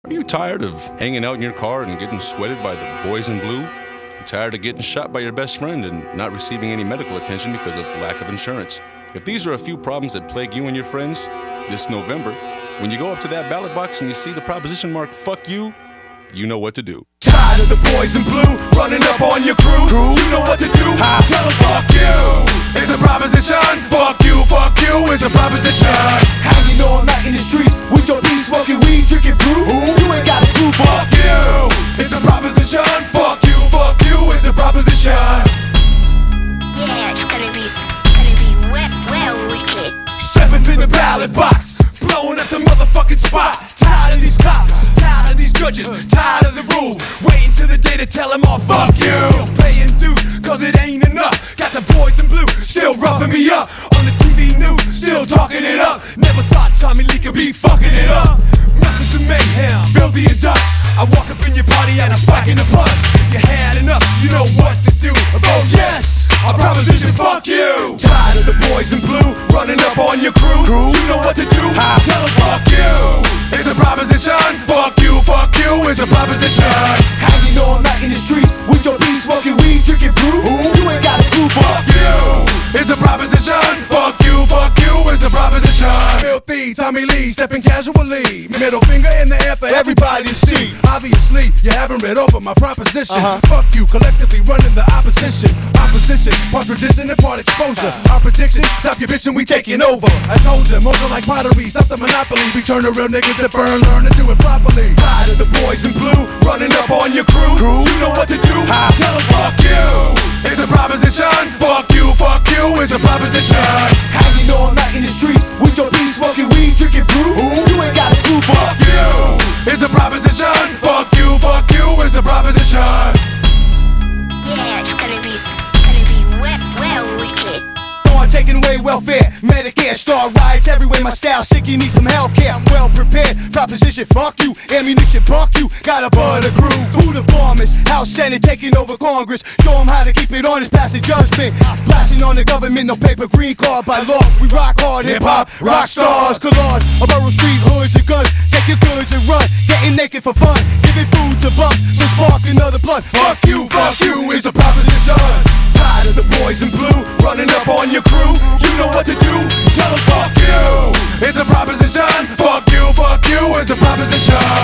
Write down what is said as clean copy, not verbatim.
Are you tired of hanging out in your car and getting sweated by the boys in blue? You tired of getting shot by your best friend and not receiving any medical attention because of lack of insurance? If these are a few problems that plague you and your friends this November, when you go up to that ballot box and you see the proposition mark, fuck you, you know what to do. Tired of the boys in blue running up on your crew? You know what to do. Tell them fuck you. It's a proposition. Fuck you, it's a proposition. Hanging all night in the streets with your beef, smoking weed, drinking brew. You ain't got a clue. Fuck you. It's a proposition. Fuck you, it's a proposition. Yeah, it's gonna be well wicked. Step into the ballot box, blowing up the motherfucking spot. Tired of these cops, tired of these judges, tired of the rules. Waiting till the day to tell them all fuck you. Paying dues, cause it ain't enough. Got the boys in blue, still roughing me up. On the TV news, still talking it up. Never thought Tommy Lee could be fucking it up. Nothing to mayhem, filthy and Dutch. I walk up in your party and I'm spiking the punch. If you had enough, you know what to do. Vote yes, a proposition, fuck you. Tired of the boys in blue running up on your crew? You know what to do. Tell them fuck you. It's a proposition. Fuck you, it's a proposition. Hanging all night in the streets with your beef, smoking weed, drinking brew. You ain't got a clue. Fuck you. It's a proposition. Fuck you, it's a proposition. Filthy Tommy Lee stepping casually, middle finger in the air for everybody to see. Obviously, you haven't read over my proposition. Fuck you, collectively running the opposition. Opposition, part tradition and part exposure. Our prediction, stop your bitchin', we taking over. I told you, motion like pottery, stop the monopoly. We turn the real niggas that burn, learn to do it properly. Tired of the boys in blue running up on your crew? You know what to do. Tell them fuck you. It's a proposition. Fuck you, it's a proposition. Hanging all night in the streets with your beef, smoking weed, drinking brew. You ain't got a clue. Fuck you. It's a proposition. Fuck you, it's a proposition. Yeah, it's gonna be well wicked. Taking away welfare, Medicare, start riots everywhere. My style sick, you need some healthcare. I'm well prepared. Proposition, fuck you. Ammunition, fuck you. Got a butter groove. Who the bombers? House Senate taking over Congress. Show them how to keep it honest, pass a judgment. Blasting on the government, no paper, green card by law. We rock hard, hip hop, rock stars, collage. A borough street, hoods and guns. Take your goods and run. Getting naked for fun. Giving food to bumps, so spark another blunt. Fuck you, it's a proposition. Tired of the boys in blue running up on your crew? You know what to do. Tell them fuck you. It's a proposition. Fuck you, it's a proposition.